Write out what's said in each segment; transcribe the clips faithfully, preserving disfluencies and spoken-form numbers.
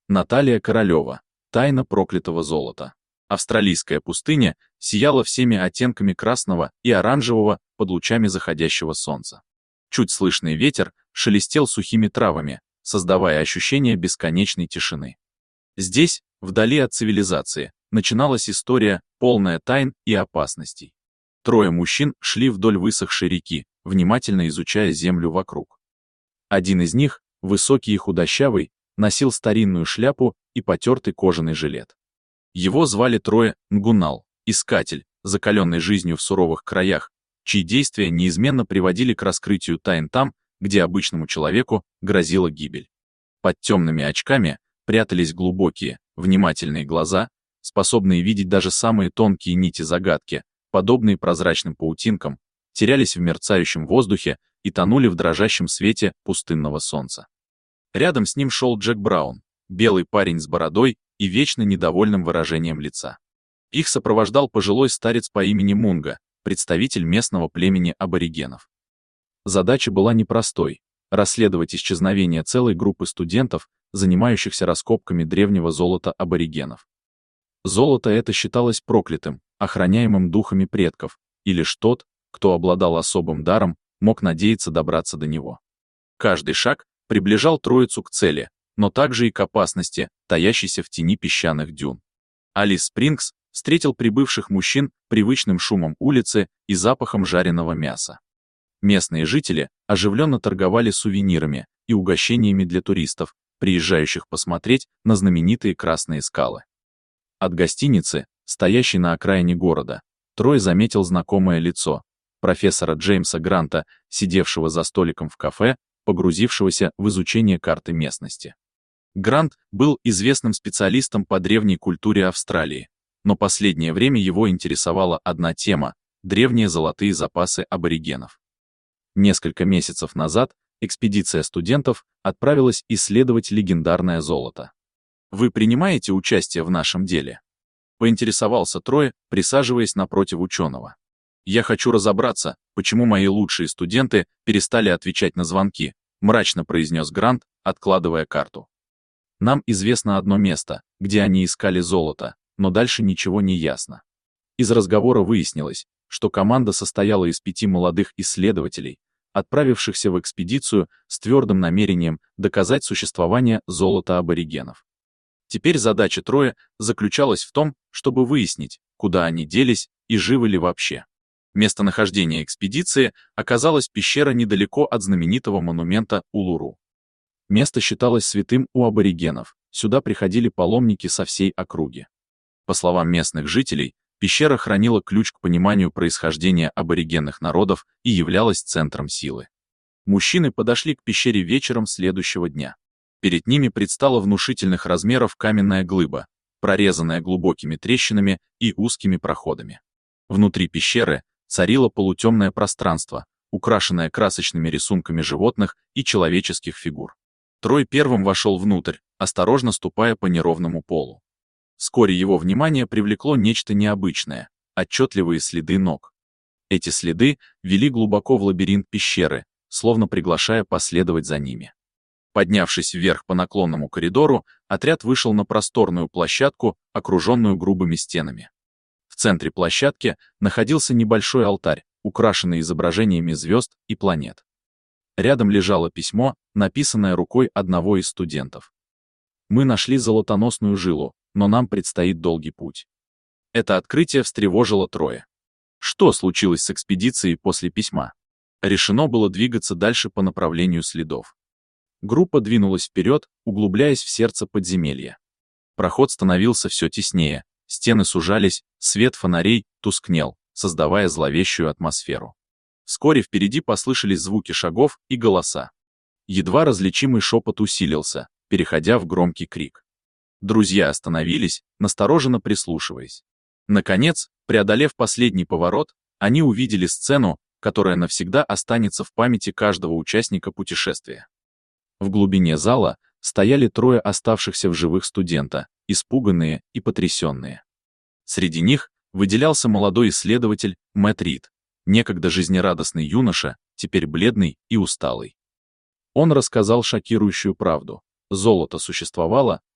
Наталья Королева. Тайна проклятого золота. Австралийская пустыня сияла всеми оттенками красного и оранжевого под лучами заходящего солнца. Чуть слышный ветер шелестел сухими травами, создавая ощущение бесконечной тишины. Здесь, вдали от цивилизации, начиналась история, полная тайн и опасностей. Трое мужчин шли вдоль высохшей реки, внимательно изучая землю вокруг. Один из них, высокий и худощавый, носил старинную шляпу и потертый кожаный жилет. Его звали Троя Нгунал, искатель, закаленный жизнью в суровых краях, чьи действия неизменно приводили к раскрытию тайн там, где обычному человеку грозила гибель. Под темными очками прятались глубокие, внимательные глаза, способные видеть даже самые тонкие нити загадки, подобные прозрачным паутинкам, терялись в мерцающем воздухе и тонули в дрожащем свете пустынного солнца. Рядом с ним шел Джек Браун, белый парень с бородой и вечно недовольным выражением лица. Их сопровождал пожилой старец по имени Мунга, представитель местного племени аборигенов. Задача была непростой — расследовать исчезновение целой группы студентов, занимающихся раскопками древнего золота аборигенов. Золото это считалось проклятым, охраняемым духами предков, и лишь тот, кто обладал особым даром, мог надеяться добраться до него. Каждый шаг приближал троицу к цели, но также и к опасности, таящейся в тени песчаных дюн. Алис Спрингс встретил прибывших мужчин привычным шумом улицы и запахом жареного мяса. Местные жители оживленно торговали сувенирами и угощениями для туристов, приезжающих посмотреть на знаменитые красные скалы. От гостиницы, стоящей на окраине города, Трой заметил знакомое лицо профессора Джеймса Гранта, сидевшего за столиком в кафе, погрузившегося в изучение карты местности. Грант был известным специалистом по древней культуре Австралии, но последнее время его интересовала одна тема — древние золотые запасы аборигенов. Несколько месяцев назад экспедиция студентов отправилась исследовать легендарное золото. «Вы принимаете участие в нашем деле?» — поинтересовался Трой, присаживаясь напротив ученого. «Я хочу разобраться, почему мои лучшие студенты перестали отвечать на звонки», — мрачно произнес Грант, откладывая карту. «Нам известно одно место, где они искали золото, но дальше ничего не ясно». Из разговора выяснилось, что команда состояла из пяти молодых исследователей, отправившихся в экспедицию с твердым намерением доказать существование золота аборигенов. Теперь задача Троя заключалась в том, чтобы выяснить, куда они делись и живы ли вообще. Местонахождение экспедиции оказалась пещера недалеко от знаменитого монумента Улуру. Место считалось святым у аборигенов, сюда приходили паломники со всей округи. По словам местных жителей, пещера хранила ключ к пониманию происхождения аборигенных народов и являлась центром силы. Мужчины подошли к пещере вечером следующего дня. Перед ними предстала внушительных размеров каменная глыба, прорезанная глубокими трещинами и узкими проходами. Внутри пещеры царило полутемное пространство, украшенное красочными рисунками животных и человеческих фигур. Трой первым вошел внутрь, осторожно ступая по неровному полу. Вскоре его внимание привлекло нечто необычное — отчетливые следы ног. Эти следы вели глубоко в лабиринт пещеры, словно приглашая последовать за ними. Поднявшись вверх по наклонному коридору, отряд вышел на просторную площадку, окруженную грубыми стенами. В центре площадки находился небольшой алтарь, украшенный изображениями звезд и планет. Рядом лежало письмо, написанное рукой одного из студентов. «Мы нашли золотоносную жилу, но нам предстоит долгий путь». Это открытие встревожило Троя. Что случилось с экспедицией после письма? Решено было двигаться дальше по направлению следов. Группа двинулась вперед, углубляясь в сердце подземелья. Проход становился все теснее, стены сужались, свет фонарей тускнел, создавая зловещую атмосферу. Вскоре впереди послышались звуки шагов и голоса. Едва различимый шепот усилился, переходя в громкий крик. Друзья остановились, настороженно прислушиваясь. Наконец, преодолев последний поворот, они увидели сцену, которая навсегда останется в памяти каждого участника путешествия. В глубине зала стояли трое оставшихся в живых студента, испуганные и потрясенные. Среди них выделялся молодой исследователь Мэтт Рид, некогда жизнерадостный юноша, теперь бледный и усталый. Он рассказал шокирующую правду. Золото существовало,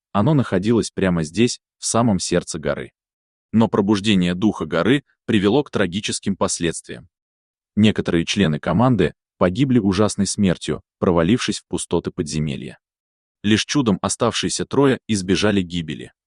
Оно находилось прямо здесь, в самом сердце горы. Но пробуждение духа горы привело к трагическим последствиям. Некоторые члены команды погибли ужасной смертью, провалившись в пустоты подземелья. Лишь чудом оставшиеся трое избежали гибели.